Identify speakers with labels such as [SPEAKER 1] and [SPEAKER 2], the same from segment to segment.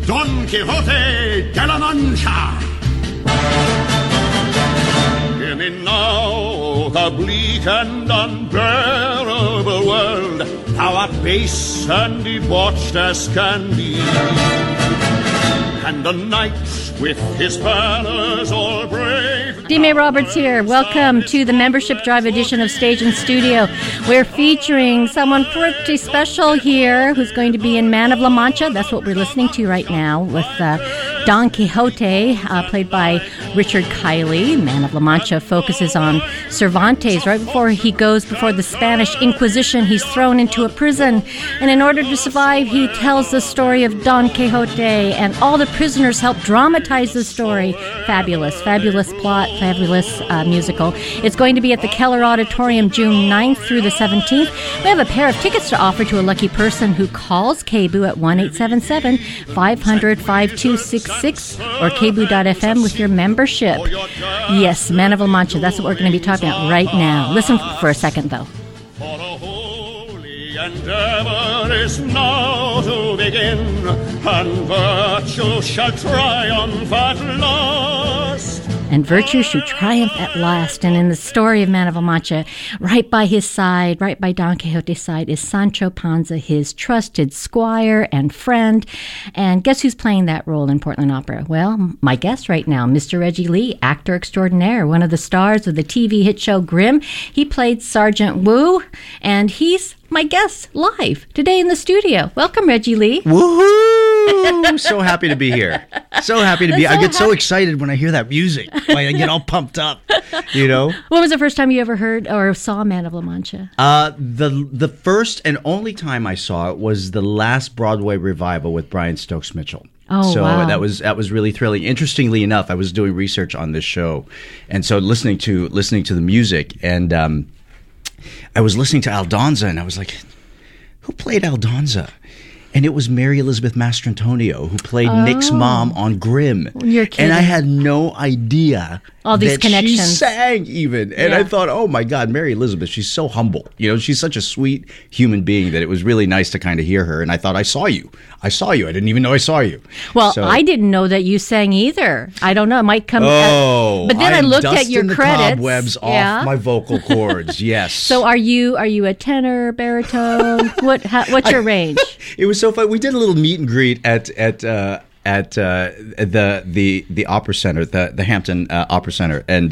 [SPEAKER 1] Don Quixote de la Mancha. Hear me now, the bleak and unbearable world, thou art base and debauched as can be. And the knight with his banners all brave.
[SPEAKER 2] D. May Roberts here. Welcome to the Membership Drive edition of Stage and Studio. We're featuring someone pretty special here who's going to be in Man of La Mancha. That's what we're listening to right now with Don Quixote, played by Richard Kiley. Man of La Mancha focuses on Cervantes. Right before he goes before the Spanish Inquisition, he's thrown into a prison. And in order to survive, he tells the story of Don Quixote, and all the prisoners help dramatize the story. Fabulous plot, fabulous musical. It's going to be at the Keller Auditorium June 9th through the 17th. We have a pair of tickets to offer to a lucky person who calls KBOO at 1-877-500-5266 or kboo.fm with your membership. Yes, Man of La Mancha, that's what we're going to be talking about right now. Listen for a second, though.
[SPEAKER 1] For a holy endeavor is now to begin, and virtue shall triumph at last.
[SPEAKER 2] And virtue should triumph at last. And in the story of Man of La Mancha, right by his side, right by Don Quixote's side, is Sancho Panza, his trusted squire and friend. And guess who's playing that role in Portland Opera? Well, my guest right now, Mr. Reggie Lee, actor extraordinaire, one of the stars of the TV hit show Grimm. He played Sergeant Wu, and he's my guest live today in the studio. Welcome, Reggie Lee.
[SPEAKER 3] Woohoo! So happy to be here. So happy to be. I get so excited when I hear that music. Like, I get all pumped up, you know?
[SPEAKER 2] When was the first time you ever heard or saw Man of La Mancha?
[SPEAKER 3] The first and only time I saw it was the last Broadway revival with Brian Stokes Mitchell.
[SPEAKER 2] Oh,
[SPEAKER 3] so
[SPEAKER 2] wow.
[SPEAKER 3] that was really thrilling. Interestingly enough, I was doing research on this show, and so listening to the music, and I was listening to Aldonza, and I was like, who played Aldonza? And it was Mary Elizabeth Mastrantonio, who played Nick's mom on Grimm.
[SPEAKER 2] You're kidding.
[SPEAKER 3] And I had no idea
[SPEAKER 2] all these
[SPEAKER 3] that
[SPEAKER 2] connections.
[SPEAKER 3] She sang even. And I thought, oh my God, Mary Elizabeth, she's so humble. You know, she's such a sweet human being that it was really nice to kind of hear her. And I thought, I saw you. I didn't even know I saw you.
[SPEAKER 2] Well, so, I didn't know that you sang either. I don't know. It might come. But then I looked at your credits.
[SPEAKER 3] The cobwebs off my vocal cords. Yes.
[SPEAKER 2] So are you a tenor, baritone? What's your range?
[SPEAKER 3] It was so fun. We did a little meet and greet at the Opera Center, the Hampton Opera Center, and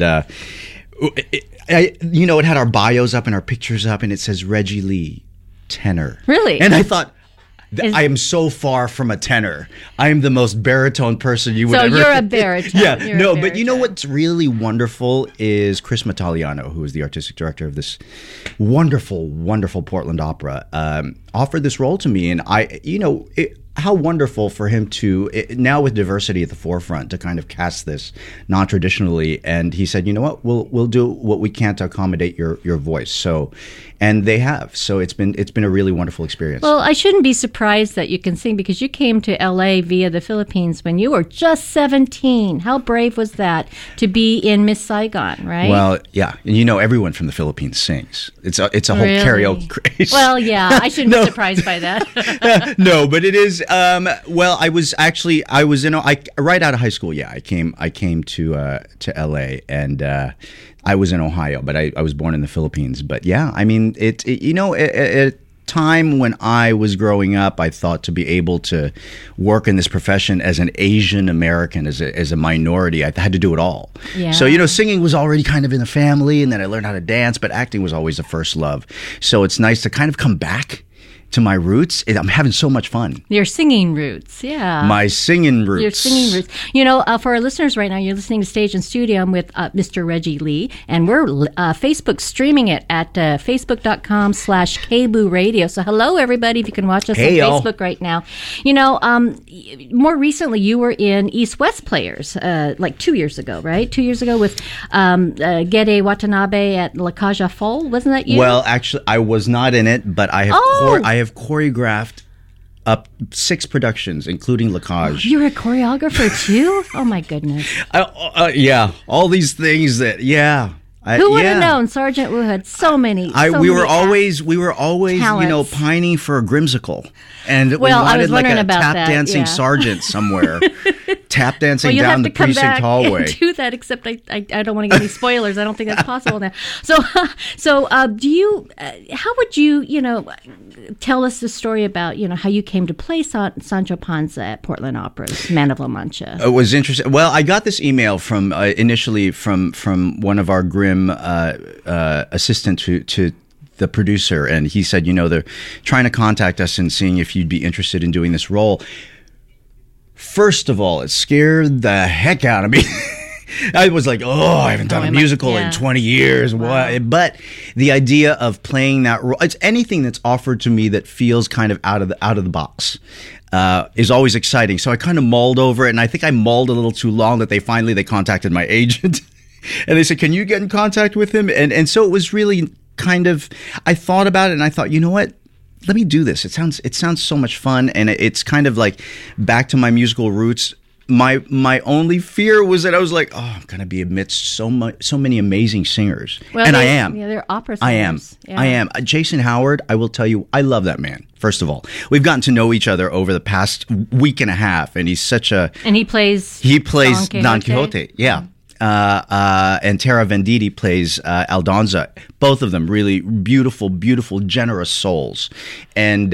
[SPEAKER 3] it had our bios up and our pictures up, and it says Reggie Lee, tenor.
[SPEAKER 2] Really?
[SPEAKER 3] And I thought, I am so far from a tenor. I am the most baritone person you would ever.
[SPEAKER 2] So you're a baritone.
[SPEAKER 3] Yeah, but you know what's really wonderful is Chris Mattaliano, who is the artistic director of this wonderful, wonderful Portland Opera, offered this role to me, and how wonderful for him to, now with diversity at the forefront, to kind of cast this non-traditionally. And he said, you know what, we'll do what we can to accommodate your voice. So, and they have. So it's been a really wonderful experience.
[SPEAKER 2] Well, I shouldn't be surprised that you can sing, because you came to LA via the Philippines when you were just 17. How brave was that to be in Miss Saigon, right?
[SPEAKER 3] Well, yeah. And everyone from the Philippines sings. It's a whole karaoke craze.
[SPEAKER 2] Well, yeah, I shouldn't be surprised by that.
[SPEAKER 3] No, but it is. Well, I was right out of high school. Yeah, I came to LA, and I was in Ohio, but I was born in the Philippines. But yeah, I mean, at a time when I was growing up, I thought to be able to work in this profession as an Asian American, as a minority, I had to do it all.
[SPEAKER 2] Yeah.
[SPEAKER 3] So, singing was already kind of in the family, and then I learned how to dance, but acting was always the first love. So it's nice to kind of come back to my roots. I'm having so much fun.
[SPEAKER 2] Your singing roots, yeah.
[SPEAKER 3] My singing roots.
[SPEAKER 2] Your singing roots. For our listeners right now, you're listening to Stage and Studio. I'm with Mr. Reggie Lee, and we're Facebook streaming it at facebook.com/KBOO Radio. So hello, everybody, if you can watch us on Facebook right now. More recently, you were in East West Players, like 2 years ago, right? 2 years ago with Gede Watanabe at La Caja Fall. Wasn't that you?
[SPEAKER 3] Well, actually, I was not in it, but I have I have choreographed up 6 productions, including La Cage.
[SPEAKER 2] You're a choreographer too? Oh my goodness!
[SPEAKER 3] Yeah, all these things that
[SPEAKER 2] Who would have known Sergeant Wu had so many?
[SPEAKER 3] We were always,
[SPEAKER 2] talents.
[SPEAKER 3] pining for a Grimsicle, and we
[SPEAKER 2] Well, I
[SPEAKER 3] wanted
[SPEAKER 2] was
[SPEAKER 3] like
[SPEAKER 2] wondering
[SPEAKER 3] a
[SPEAKER 2] about
[SPEAKER 3] tap
[SPEAKER 2] that,
[SPEAKER 3] dancing
[SPEAKER 2] yeah.
[SPEAKER 3] sergeant somewhere, tap dancing
[SPEAKER 2] Well, you'll
[SPEAKER 3] down
[SPEAKER 2] have
[SPEAKER 3] the
[SPEAKER 2] to come
[SPEAKER 3] precinct
[SPEAKER 2] back
[SPEAKER 3] hallway.
[SPEAKER 2] and do that. Except I don't want to give any spoilers. I don't think that's possible now. So do you? How would you tell us the story about how you came to play Sancho Panza at Portland Opera's Man of La Mancha?
[SPEAKER 3] It was interesting. Well, I got this email from initially from one of our Grimm assistant to the producer, and he said, they're trying to contact us and seeing if you'd be interested in doing this role. First of all, it scared the heck out of me. I was like, I haven't done a musical in 20 years.
[SPEAKER 2] Wow.
[SPEAKER 3] What? But the idea of playing that role, it's anything that's offered to me that feels kind of out of the box. Is always exciting. So I kind of mulled over it, and I think I mulled a little too long that they contacted my agent. And they said, can you get in contact with him? And so it was really kind of, I thought about it, and I thought, you know what? Let me do this. It sounds so much fun, and it's kind of like back to my musical roots. My only fear was that I was like, I'm going to be amidst so many amazing singers.
[SPEAKER 2] Well,
[SPEAKER 3] and I am.
[SPEAKER 2] Yeah, they're opera singers.
[SPEAKER 3] I am. Jason Howard, I will tell you, I love that man. First of all, we've gotten to know each other over the past week and a half, and he's such a...
[SPEAKER 2] And he plays
[SPEAKER 3] Don Quixote. Yeah. And Tara Venditti plays Aldonza. Both of them really beautiful, beautiful, generous souls. And,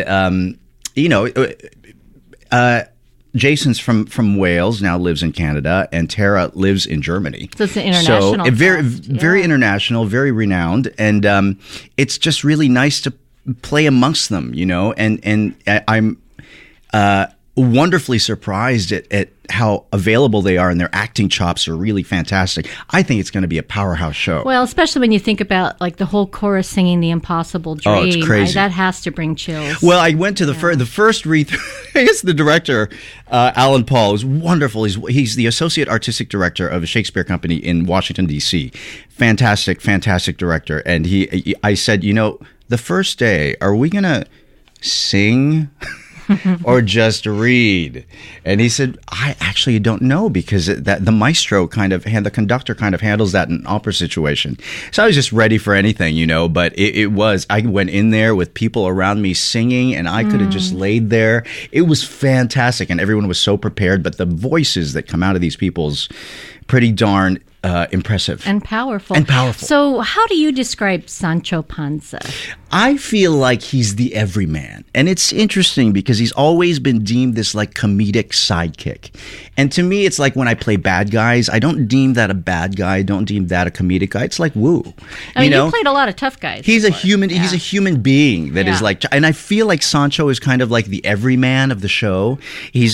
[SPEAKER 3] Jason's from Wales, now lives in Canada, and Tara lives in Germany.
[SPEAKER 2] So it's an international
[SPEAKER 3] very international, very renowned, and it's just really nice to play amongst them, and I'm wonderfully surprised at how available they are, and their acting chops are really fantastic. I think it's going to be a powerhouse show.
[SPEAKER 2] Well, especially when you think about like the whole chorus singing The Impossible Dream.
[SPEAKER 3] Oh, it's crazy.
[SPEAKER 2] That has to bring chills.
[SPEAKER 3] Well, I went to the first read. I guess the director, Alan Paul, was wonderful. He's the associate artistic director of a Shakespeare company in Washington, D.C. Fantastic, fantastic director. And I said, the first day, are we going to sing or just read? And he said, I actually don't know, because the maestro the conductor kind of handles that in an opera situation. So I was just ready for anything, but I went in there with people around me singing, and I could have just laid there. It was fantastic, and everyone was so prepared, but the voices that come out of these people's pretty darn impressive.
[SPEAKER 2] And powerful. So how do you describe Sancho Panza?
[SPEAKER 3] I feel like he's the everyman. And it's interesting because he's always been deemed this like comedic sidekick. And to me, it's like when I play bad guys, I don't deem that a bad guy. I don't deem that a comedic guy. It's like Wu.
[SPEAKER 2] I mean, you played a lot of tough guys.
[SPEAKER 3] He's a human. Yeah. He's a human being that is like, and I feel like Sancho is kind of like the everyman of the show. He's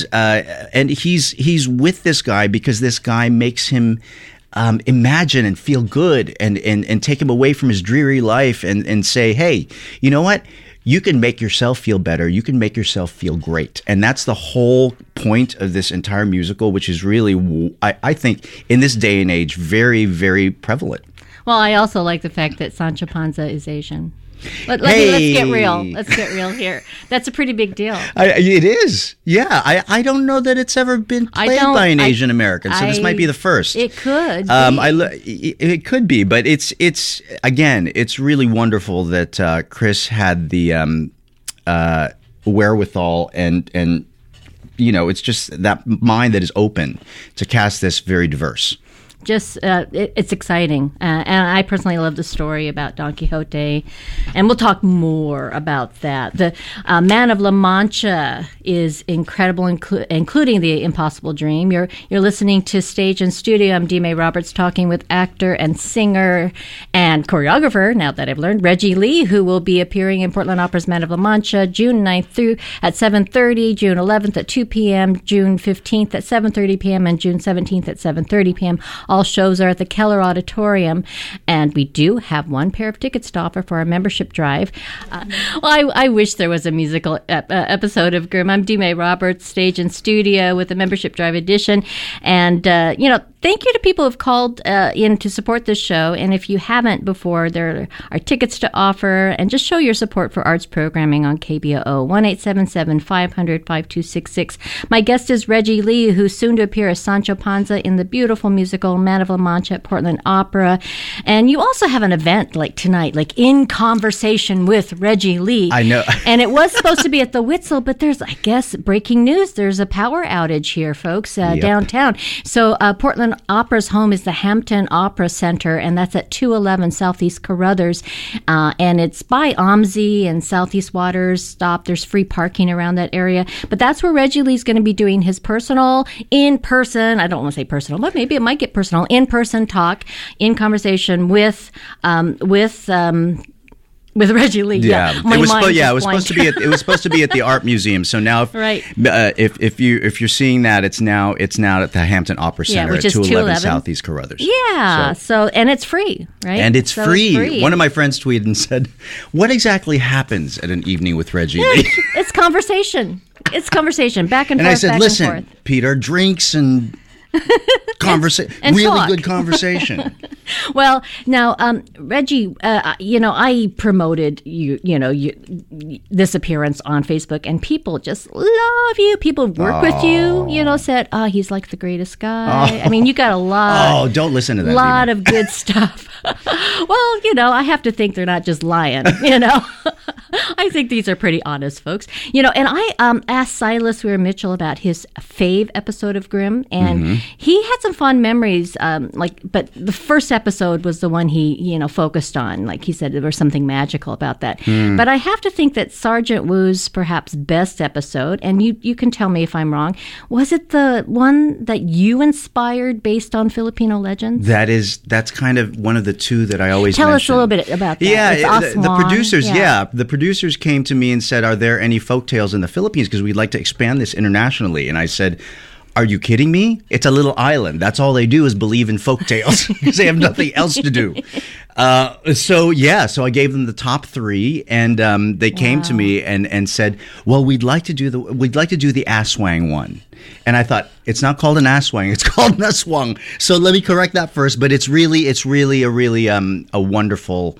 [SPEAKER 3] with this guy because this guy makes him imagine and feel good and take him away from his dreary life and say, hey, you know what? You can make yourself feel better. You can make yourself feel great. And that's the whole point of this entire musical, which is really, I think, in this day and age, very, very prevalent.
[SPEAKER 2] Well, I also like the fact that Sancho Panza is Asian. Let's get real. Let's get real here. That's a pretty big deal.
[SPEAKER 3] It is. Yeah. I don't know that it's ever been played by an Asian American, so this might be the first.
[SPEAKER 2] It could.
[SPEAKER 3] It could be, but it's again, it's really wonderful that Chris had the wherewithal and it's just that mind that is open to cast this very diverse.
[SPEAKER 2] Just it's exciting, and I personally love the story about Don Quixote, and we'll talk more about that. The Man of La Mancha is incredible, including The Impossible Dream. You're listening to Stage and Studio. I'm Dee May Roberts, talking with actor and singer and choreographer, now that I've learned, Reggie Lee, who will be appearing in Portland Opera's Man of La Mancha June 9th through at 7:30, June 11th at 2 p.m., June 15th at 7:30 p.m., and June 17th at 7:30 p.m. All shows are at the Keller Auditorium, and we do have one pair of tickets to offer for our membership drive. I wish there was a musical episode of Grimm. I'm Dee May Roberts, Stage and Studio with the membership drive edition, and thank you to people who've called in to support this show. And if you haven't before, there are tickets to offer, and just show your support for arts programming on KBOO. 1-877-500-5266. My guest is Reggie Lee, who's soon to appear as Sancho Panza in the beautiful musical Man of La Mancha at Portland Opera. And you also have an event like tonight, like In Conversation with Reggie Lee.
[SPEAKER 3] I know.
[SPEAKER 2] And it was supposed to be at the Witzel, but there's, I guess, breaking news. There's a power outage here, folks, downtown. So Portland Opera's home is the Hampton Opera Center, and that's at 211 Southeast Carruthers. And it's by OMSI and Southeast Waters Stop. There's free parking around that area. But that's where Reggie Lee's going to be doing his personal, in-person, I don't want to say personal, but maybe it might get personal, in-person talk, in conversation with Reggie Lee.
[SPEAKER 3] Yeah,
[SPEAKER 2] My
[SPEAKER 3] it was
[SPEAKER 2] mind
[SPEAKER 3] it
[SPEAKER 2] just
[SPEAKER 3] was supposed
[SPEAKER 2] blanked.
[SPEAKER 3] to be it was supposed to be at the Art Museum. So now, if you're seeing that, it's now at the Hampton Opera Center
[SPEAKER 2] which
[SPEAKER 3] at
[SPEAKER 2] is
[SPEAKER 3] 211 Southeast Carruthers.
[SPEAKER 2] Yeah, so and it's free, right?
[SPEAKER 3] And it's
[SPEAKER 2] So
[SPEAKER 3] free. One of my friends tweeted and said, "What exactly happens at an evening with Reggie Lee?"
[SPEAKER 2] It's conversation. It's conversation, back and
[SPEAKER 3] And
[SPEAKER 2] forth,
[SPEAKER 3] I said,
[SPEAKER 2] back
[SPEAKER 3] "Listen,
[SPEAKER 2] and forth.
[SPEAKER 3] Peter, drinks and conversation,
[SPEAKER 2] And
[SPEAKER 3] really
[SPEAKER 2] talk.
[SPEAKER 3] good conversation."
[SPEAKER 2] Well, now, Reggie, I promoted this appearance on Facebook, and people just love you. People work with you, said, he's like the greatest guy. I mean, you got a lot.
[SPEAKER 3] Oh, don't listen to that.
[SPEAKER 2] lot
[SPEAKER 3] Dina.
[SPEAKER 2] of good stuff. Well, I have to think they're not just lying, I think these are pretty honest folks. And I asked Silas Weir Mitchell about his fave episode of Grimm, and he had some fond memories, but the first episode was the one he, focused on. Like he said, there was something magical about that. But I have to think that Sergeant Wu's perhaps best episode, and you can tell me if I'm wrong, was it the one that you inspired based on Filipino legends?
[SPEAKER 3] That's kind of one of the two that I always
[SPEAKER 2] Tell us
[SPEAKER 3] mention.
[SPEAKER 2] a little bit about that.
[SPEAKER 3] Yeah,
[SPEAKER 2] It's
[SPEAKER 3] the
[SPEAKER 2] Aswang.
[SPEAKER 3] producers. The producers came to me and said, "Are there any folktales in the Philippines? Because we'd like to expand this internationally." And I said, "Are you kidding me? It's a little island. That's all they do is believe in folktales because they have nothing else to do." So I gave them the top three, and they came to me and said, "Well, we'd like to do the Aswang one." And I thought, it's not called an Aswang, it's called an Aswang. So let me correct that first. But it's really a wonderful.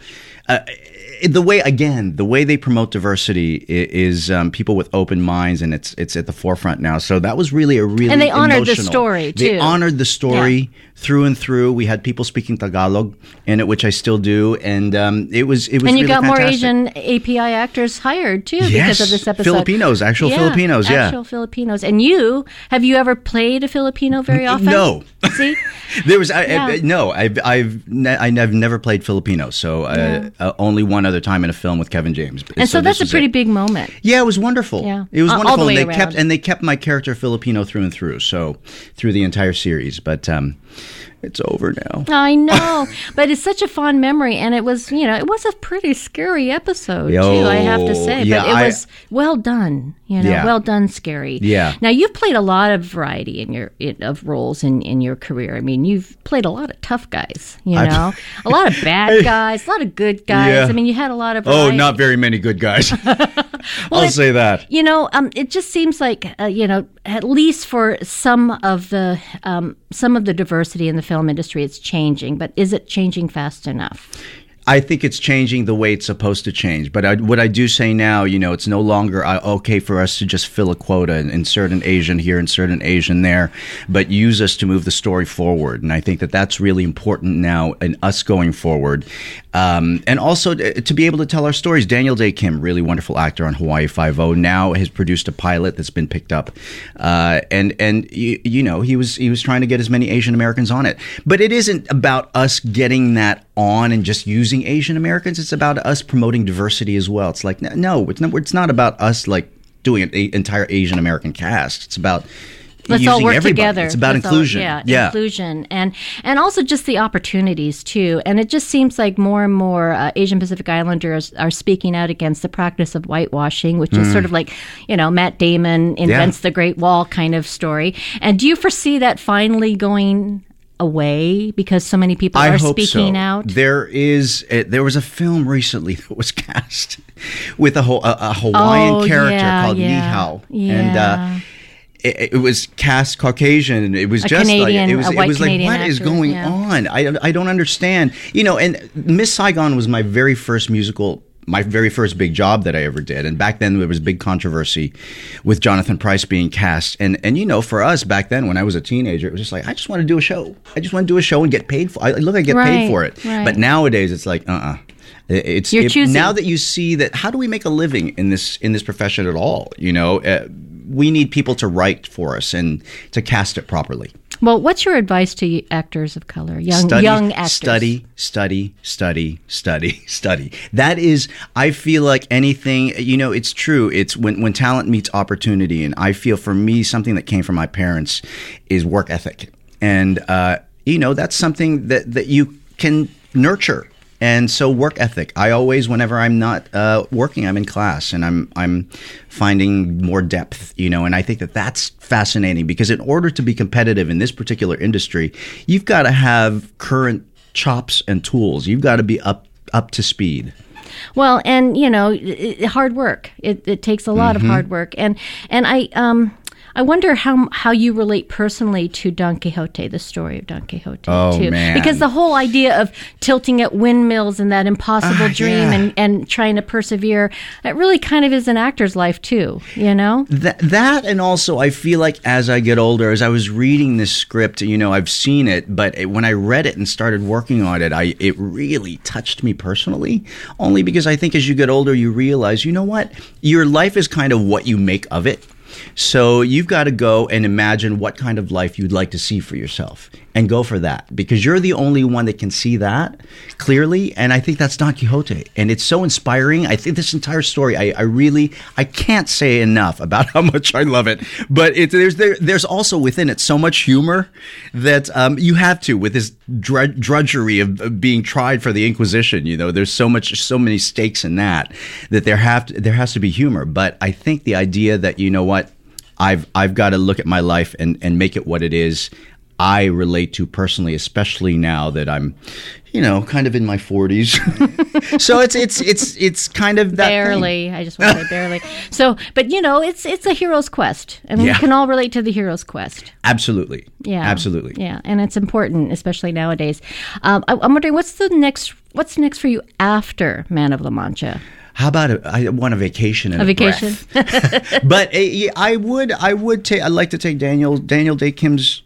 [SPEAKER 3] The way they promote diversity is people with open minds, and it's at the forefront now. So that was really
[SPEAKER 2] and they honored the
[SPEAKER 3] emotional.
[SPEAKER 2] story too.
[SPEAKER 3] They honored the story through and through. We had people speaking Tagalog in it, which I still do, and it was. And
[SPEAKER 2] you
[SPEAKER 3] really
[SPEAKER 2] got
[SPEAKER 3] fantastic.
[SPEAKER 2] more Asian API actors hired too because of this episode.
[SPEAKER 3] Filipinos, actual Filipinos,
[SPEAKER 2] actual Filipinos. And have you ever played a Filipino very often?
[SPEAKER 3] No.
[SPEAKER 2] See,
[SPEAKER 3] there was no. I've never played Filipino, so only one other time in a film with Kevin James.
[SPEAKER 2] And so that's a
[SPEAKER 3] this is
[SPEAKER 2] pretty
[SPEAKER 3] it.
[SPEAKER 2] big moment.
[SPEAKER 3] Yeah, it was wonderful.
[SPEAKER 2] Yeah.
[SPEAKER 3] It was
[SPEAKER 2] All
[SPEAKER 3] wonderful.
[SPEAKER 2] the way
[SPEAKER 3] and they
[SPEAKER 2] around.
[SPEAKER 3] kept my character Filipino through and through, so through the entire series. But it's over now.
[SPEAKER 2] I know, but it's such a fond memory, and it was, it was a pretty scary episode too. I have to say,
[SPEAKER 3] yeah,
[SPEAKER 2] but it was well done. Well done, scary.
[SPEAKER 3] Yeah.
[SPEAKER 2] Now you've played a lot of variety of roles in your career. I mean, you've played a lot of tough guys. A lot of bad guys, a lot of good guys.
[SPEAKER 3] Yeah.
[SPEAKER 2] I mean, you had a lot of variety.
[SPEAKER 3] Oh, not very many good guys. I'll say that.
[SPEAKER 2] It just seems like at least for some of the diversity in the film industry, it's changing. But is it changing fast enough?
[SPEAKER 3] I think it's changing the way it's supposed to change. But what I do say now, it's no longer okay for us to just fill a quota and insert an Asian here, insert an Asian there, but use us to move the story forward. And I think that that's really important now in us going forward. And also to be able to tell our stories. Daniel Day Kim, really wonderful actor on Hawaii Five-0, now has produced a pilot that's been picked up. And he was trying to get as many Asian Americans on it. But it isn't about us getting that on and just using Asian Americans. It's about us promoting diversity as well. It's like, no, it's not about us like doing an entire Asian American cast. It's about
[SPEAKER 2] Let's
[SPEAKER 3] using
[SPEAKER 2] all work
[SPEAKER 3] everybody.
[SPEAKER 2] together.
[SPEAKER 3] It's about inclusion.
[SPEAKER 2] Inclusion and also just the opportunities too. And it just seems like more and more Asian Pacific Islanders are speaking out against the practice of whitewashing, which is sort of like, Matt Damon invents the Great Wall kind of story. And do you foresee that finally going away because so many people are speaking out?
[SPEAKER 3] There was a film recently that was cast with a Hawaiian character called Ni Hao. And it was cast Caucasian, and it was just
[SPEAKER 2] Canadian,
[SPEAKER 3] like it was like, what is going on? I don't understand. And Miss Saigon was my very first musical my very first big job that I ever did. And back then there was big controversy with Jonathan Pryce being cast. And for us back then, when I was a teenager, it was just like, I just want to do a show. I just want to do a show and get paid for it. I get paid for it.
[SPEAKER 2] Right.
[SPEAKER 3] But nowadays it's like, It's
[SPEAKER 2] You're choosing.
[SPEAKER 3] Now that you see that, how do we make a living in this profession at all? We need people to write for us and to cast it properly.
[SPEAKER 2] Well, what's your advice to actors of color, young actors?
[SPEAKER 3] Study. That is, I feel like anything, it's true. It's when talent meets opportunity. And I feel for me, something that came from my parents is work ethic. And, that's something that you can nurture. And so work ethic. I always, whenever I'm not working, I'm in class and I'm finding more depth, and I think that that's fascinating because in order to be competitive in this particular industry, you've got to have current chops and tools. You've got to be up to speed.
[SPEAKER 2] Well, and hard work. It takes a lot of hard work, and I wonder how you relate personally to Don Quixote, the story of Don Quixote, too.
[SPEAKER 3] Man.
[SPEAKER 2] Because the whole idea of tilting at windmills and that impossible dream and trying to persevere, that really kind of is an actor's life, too, That
[SPEAKER 3] and also I feel like as I get older, as I was reading this script, I've seen it, but when I read it and started working on it, it really touched me personally, only because I think as you get older, you realize, what? Your life is kind of what you make of it. So you've got to go and imagine what kind of life you'd like to see for yourself and go for that because you're the only one that can see that clearly. And I think that's Don Quixote. And it's so inspiring. I think this entire story, I can't say enough about how much I love it. But there's also within it so much humor that you have to, with this drudgery of being tried for the Inquisition. There's so many stakes in that there has to be humor. But I think the idea that, what, I've got to look at my life and make it what it is. I relate to personally, especially now that I'm, kind of in my 40s. So it's kind of that
[SPEAKER 2] barely.
[SPEAKER 3] thing.
[SPEAKER 2] I just want to say barely. So, but it's a hero's quest, and we can all relate to the hero's quest.
[SPEAKER 3] Absolutely.
[SPEAKER 2] Yeah.
[SPEAKER 3] Absolutely.
[SPEAKER 2] Yeah, and it's important, especially nowadays. I'm wondering what's next for you after Man of La Mancha.
[SPEAKER 3] How about I want a vacation and a
[SPEAKER 2] vacation?
[SPEAKER 3] Breath. But I'd like to take Daniel Day Kim's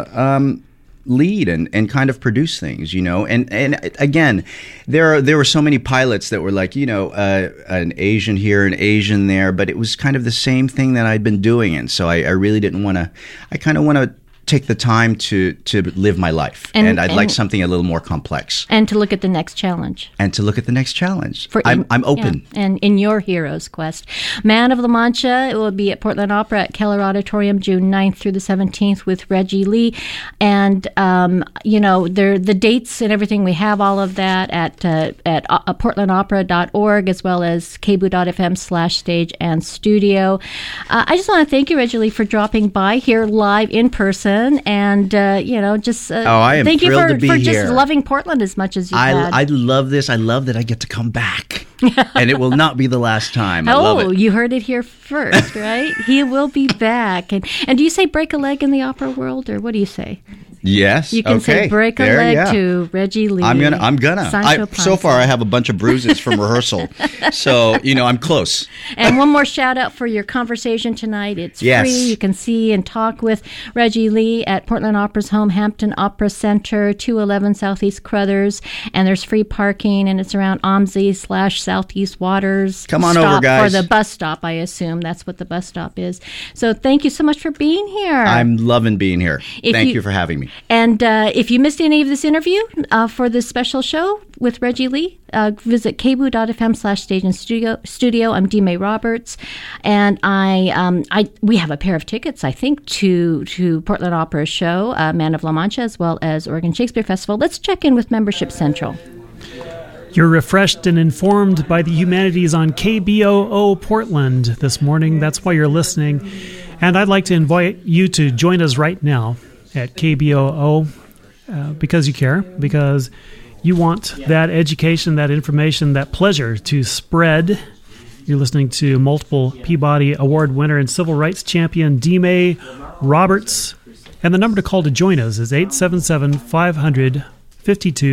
[SPEAKER 3] lead and kind of produce things, And again, there were so many pilots that were like, an Asian here, an Asian there, but it was kind of the same thing that I'd been doing, and so I really didn't want to. I kind of want to take the time to live my life, and I'd like something a little more complex,
[SPEAKER 2] and to look at the next challenge.
[SPEAKER 3] I'm open.
[SPEAKER 2] Yeah, and in your hero's quest, Man of La Mancha, it will be at Portland Opera at Keller Auditorium June 9th through the 17th with Reggie Lee, and the dates and everything, we have all of that at portlandopera.org as well as kboo.fm/stage and studio. I just want to thank you, Reggie Lee, for dropping by here live in person. And I am
[SPEAKER 3] thank you
[SPEAKER 2] for
[SPEAKER 3] here.
[SPEAKER 2] Just loving Portland as much as you had.
[SPEAKER 3] I love this. I love that I get to come back, and it will not be the last time. I love it.
[SPEAKER 2] You heard it here first, right? He will be back. And do you say break a leg in the opera world, or what do you say?
[SPEAKER 3] Yes.
[SPEAKER 2] You can say break a leg to Reggie Lee.
[SPEAKER 3] I'm gonna. So far, I have a bunch of bruises from rehearsal, so I'm close.
[SPEAKER 2] And one more shout out for your conversation tonight. It's free. You can see and talk with Reggie Lee at Portland Opera's home, Hampton Opera Center, 211 Southeast Crothers, and there's free parking, and it's around OMSI/Southeast Waters.
[SPEAKER 3] Come on over, guys.
[SPEAKER 2] For the bus stop, I assume that's what the bus stop is. So thank you so much for being here.
[SPEAKER 3] I'm loving being here. Thank you for having me.
[SPEAKER 2] And if you missed any of this interview for this special show with Reggie Lee, visit kboo.fm/stage and studio. I'm D. May Roberts, and we have a pair of tickets, I think, to Portland Opera show, Man of La Mancha, as well as Oregon Shakespeare Festival. Let's check in with Membership Central.
[SPEAKER 4] You're refreshed and informed by the humanities on KBOO Portland this morning. That's why you're listening. And I'd like to invite you to join us right now at KBOO because you care, because you want that education, that information, that pleasure to spread. You're listening to multiple Peabody Award winner and civil rights champion D. May Roberts. And the number to call to join us is 877-500-5200.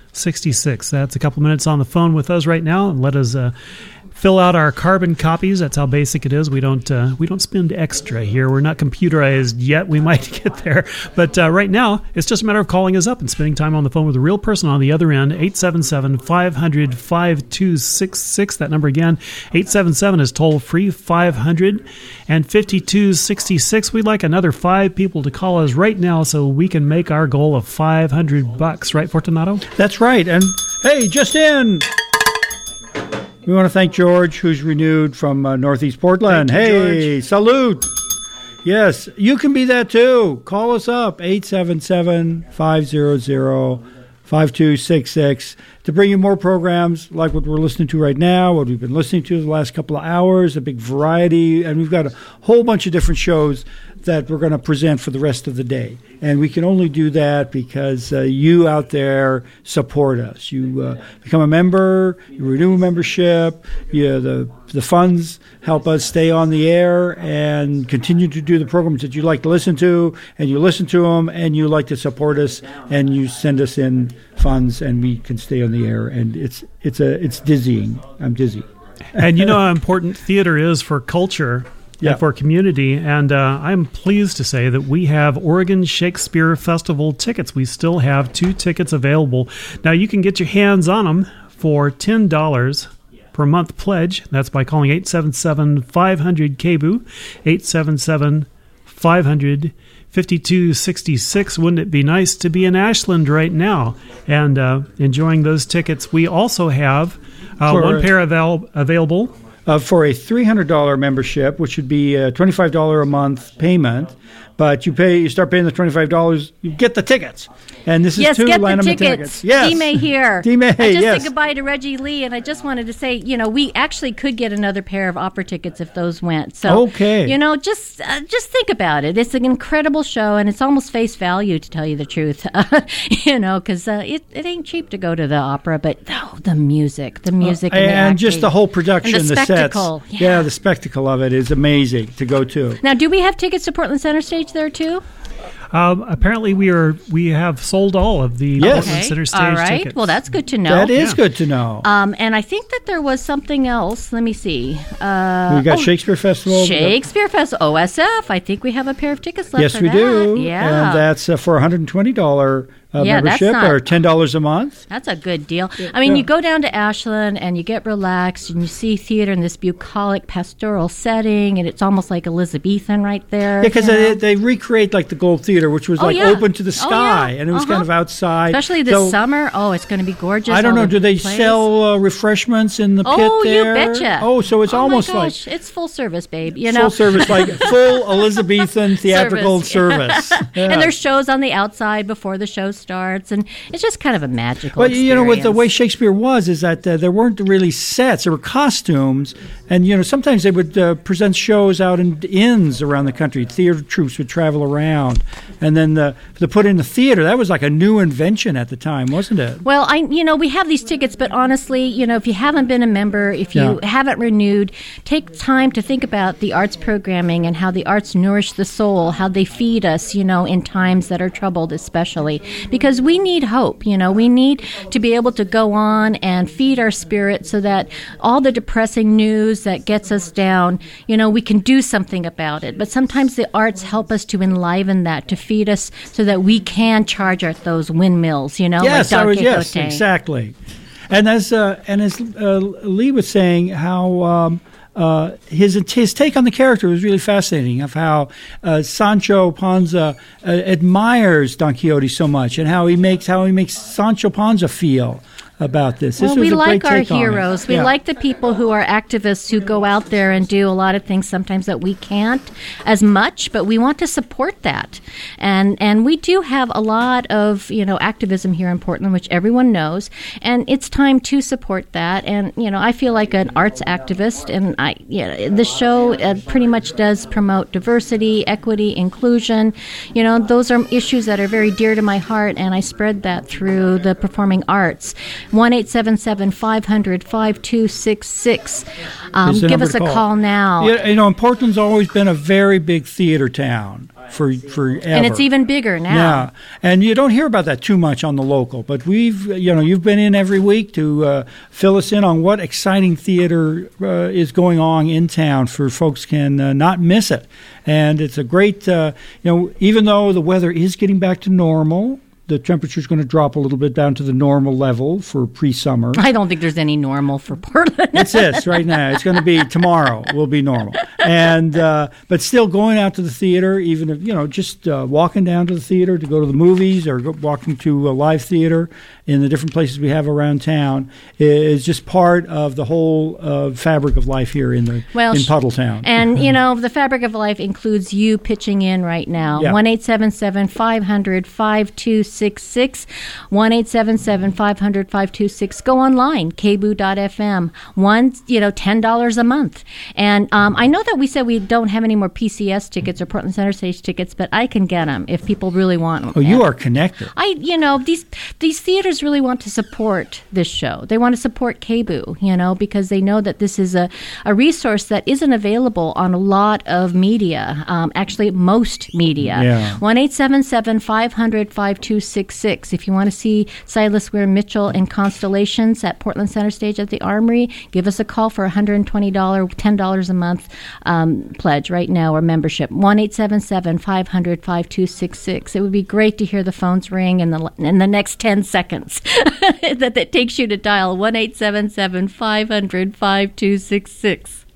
[SPEAKER 4] 66. That's a couple minutes on the phone with us right now, and let us fill out our carbon copies. That's how basic it is. We don't spend extra here. We're not computerized yet. We might get there, but right now it's just a matter of calling us up and spending time on the phone with a real person on the other end. 877-500-5266. That number again, 877 is toll free. 500-5266. We'd like another 5 people to call us right now so we can make our goal of $500. Right, Fortunato?
[SPEAKER 5] That's right. And hey, just in. We want to thank George, who's renewed from Northeast Portland. Hey, George. Salute. Yes, you can be that too. Call us up, 877-500-5266, to bring you more programs like what we're listening to right now, what we've been listening to the last couple of hours, a big variety. And we've got a whole bunch of different shows that we're going to present for the rest of the day. And we can only do that because you out there support us. You become a member, you renew a membership, the funds help us stay on the air and continue to do the programs that you like to listen to, and you listen to them, and you like to support us, and you send us in funds, and we can stay on the air. And it's dizzying. I'm dizzy.
[SPEAKER 4] And you know how important theater is for culture. Yeah. And for community, and I'm pleased to say that we have Oregon Shakespeare Festival tickets. We still have 2 tickets available. Now, you can get your hands on them for $10 per month pledge. That's by calling 877-500-KBOO, 877-500-5266. Wouldn't it be nice to be in Ashland right now and enjoying those tickets? We also have one pair available.
[SPEAKER 5] For a $300 membership, which would be a $25 a month payment, but you start paying the $25, you get the tickets. And this is 2 Lanham tickets.
[SPEAKER 2] Yes, D-May here.
[SPEAKER 5] D-May,
[SPEAKER 2] I just
[SPEAKER 5] yes.
[SPEAKER 2] said goodbye to Reggie Lee, and I just wanted to say, we actually could get another pair of opera tickets if those went. So,
[SPEAKER 5] okay.
[SPEAKER 2] Just think about it. It's an incredible show, and it's almost face value, to tell you the truth. Because it ain't cheap to go to the opera, but the music, and
[SPEAKER 5] just the whole production,
[SPEAKER 2] and the
[SPEAKER 5] spectacle.
[SPEAKER 2] Sets.
[SPEAKER 5] Yeah, the spectacle of it is amazing to go to.
[SPEAKER 2] Now, do we have tickets to Portland Center Stage there too?
[SPEAKER 4] Apparently, we have sold all of the Portland Center Stage
[SPEAKER 2] all right.
[SPEAKER 4] tickets.
[SPEAKER 2] Well, that's good to know.
[SPEAKER 5] That is good to know.
[SPEAKER 2] And I think that there was something else. Let me see.
[SPEAKER 5] We got Shakespeare Festival.
[SPEAKER 2] Shakespeare Festival, OSF. I think we have a pair of tickets left.
[SPEAKER 5] Yes,
[SPEAKER 2] for
[SPEAKER 5] we
[SPEAKER 2] that.
[SPEAKER 5] do.
[SPEAKER 2] Yeah,
[SPEAKER 5] and that's for $120 membership, or $10 a month.
[SPEAKER 2] That's a good deal. I mean, you go down to Ashland and you get relaxed and you see theater in this bucolic pastoral setting, and it's almost like Elizabethan right there.
[SPEAKER 5] Yeah, because they recreate like the Gold Theater, which was open to the sky, and it was kind of outside.
[SPEAKER 2] Especially this summer. Oh, it's going to be gorgeous.
[SPEAKER 5] I don't know. Do they sell refreshments in the pit there?
[SPEAKER 2] Oh, you betcha.
[SPEAKER 5] Oh, so it's almost
[SPEAKER 2] my gosh. It's full service, babe.
[SPEAKER 5] Full service, like full Elizabethan theatrical service. Yeah.
[SPEAKER 2] And there's shows on the outside before the show starts, and it's just kind of a magical experience.
[SPEAKER 5] With the way Shakespeare is that there weren't really sets. There were costumes, and sometimes they would present shows out in inns around the country. Theater troupes would travel around, and then to put in the theater, that was like a new invention at the time, wasn't it?
[SPEAKER 2] Well, we have these tickets, but honestly, if you haven't been a member, if you haven't renewed, take time to think about the arts programming and how the arts nourish the soul, how they feed us, in times that are troubled, especially because we need hope. We need to be able to go on and feed our spirit so that all the depressing news that gets us down, we can do something about it. But sometimes the arts help us to enliven that, to feed us so that we can charge at those windmills,
[SPEAKER 5] Yes,
[SPEAKER 2] like Don Quixote.
[SPEAKER 5] Yes, exactly. And as Lee was saying, how his take on the character was really fascinating, of how Sancho Panza admires Don Quixote so much, and how he makes Sancho Panza feel about this.
[SPEAKER 2] Well, we like our heroes. We
[SPEAKER 5] Yeah.
[SPEAKER 2] like the people who are activists who go out there and do a lot of things sometimes that we can't as much, but we want to support that. And we do have a lot of, activism here in Portland, which everyone knows, and it's time to support that. And, I feel like an arts activist, and the show pretty much does promote diversity, equity, inclusion. Those are issues that are very dear to my heart, and I spread that through the performing arts. 1-877-500-5266. Give us a call now.
[SPEAKER 5] And Portland's always been a very big theater town. forever.
[SPEAKER 2] And it's even bigger now.
[SPEAKER 5] Yeah, and you don't hear about that too much on the local, but you've been in every week to fill us in on what exciting theater is going on in town, for folks can not miss it. And it's a great, even though the weather is getting back to normal, the temperature is going to drop a little bit down to the normal level for pre-summer.
[SPEAKER 2] I don't think there's any normal for Portland.
[SPEAKER 5] It's this right now. It's going to be tomorrow will be normal, and but still going out to the theater, even if just walking down to the theater to go to the movies or walking to a live theater in the different places we have around town is just part of the whole fabric of life here in Puddletown.
[SPEAKER 2] And the fabric of life includes you pitching in right now. 1-877-500-5266. 1-877-500-5266. Go online, kboo.fm. $10 a month. And I know that we said we don't have any more PCS tickets or Portland Center Stage tickets, but I can get them if people really want them.
[SPEAKER 5] Oh, you are connected.
[SPEAKER 2] These theaters really want to support this show. They want to support KBOO, because they know that this is a resource that isn't available on a lot of media, actually most media.
[SPEAKER 5] Yeah.
[SPEAKER 2] 1-877-500-5266. If you want to see Silas Weir Mitchell in Constellations at Portland Center Stage at the Armory, give us a call for $120, $10 a month pledge right now, or membership. 1-877-500-5266. It would be great to hear the phones ring in the next 10 seconds that takes you to dial 1-877-500-5266.